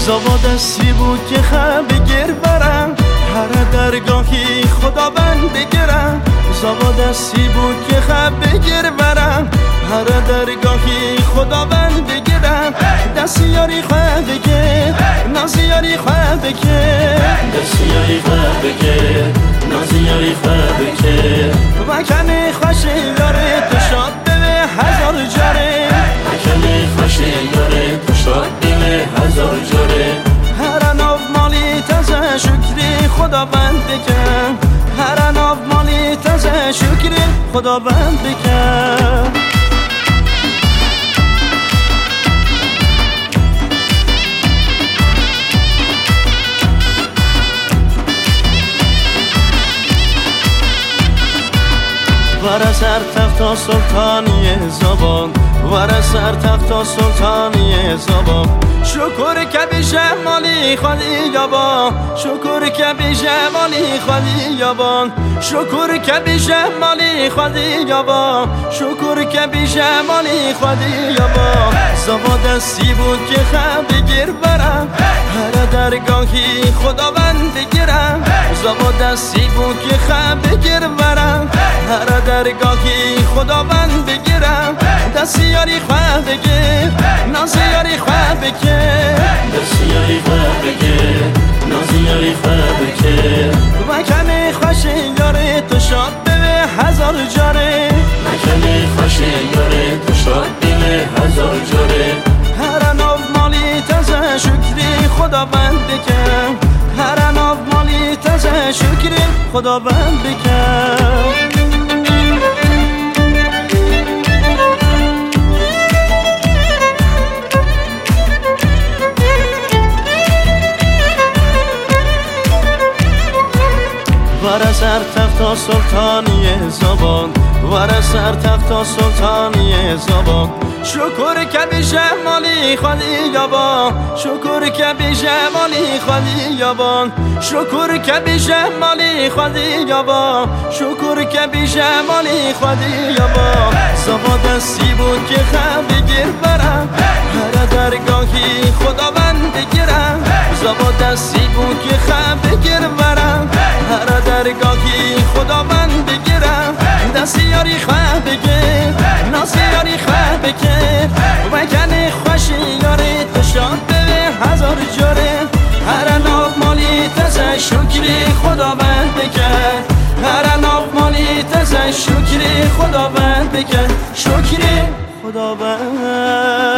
زوا دستی بود که خم بگیر برم هر درگاهی خداوند بگیرم زوا دستی بود که خم بگیر برم هر درگاهی خداوند بگیرم دستیاری خواه بگیر نازیاری خواه بگیر دستیاری خواه بگیر نازیاری خواه بگیر وکنه خوشی یاره تو شاد دل هزار جاره وکنه خوشی یاره تو شاد دل هزار جاره هر ناف مالی تازه شکری خداوند بکن هر ناف مالی تازه شکری خداوند بکن ور سر تخت سلطانی زبان ور سر تخت سلطانی زبان شکر که بی جمالی خالی یابان شکر که بی جمالی خالی یابان شکر که بی جمالی خالی یابان شکر که بی جمالی خالی یابان زوا دستی بود که خم بگیر برم هر درگاهی خداوند بگیرم زوا دستی بود که خم بگیر برم هر درگاهی خداوند بگیرم دستیاری خواه بگیر نازیاری خواه بگیر دستیاری خواه بگیر نازیاری خواه بگیر وکنه خوشی یاره تو شاد دل هزار جاره وکنه خوشی یاره تو شاد دل هزار جاره هر ناف مالی تازه شکری خداوند بکن هر ناف مالی تازه شکری خداوند بکن ور سر تخت سلطانی زبان ور سر تخت سلطانی زبان شکر که بی جمالی خالی یابان شکر که بی جمالی خالی یابان شکر که بی جمالی خالی یابان شکر که بی جمالی خالی یابان زوا دستی بود که خم بگیر برم هر درگاهی خداوند بگیرم زوا دستی بود که خم بگیر برم هر درگاهی خداوند بگیرم دستیاری خواه بگیر نازیاری خواه بگیر وکنه خوشی یاره تو شاد دل هزار جاره هر ناف مالی تازه شکری خداوند بکن هر ناف مالی تازه شکری خداوند بکن شکری خداوند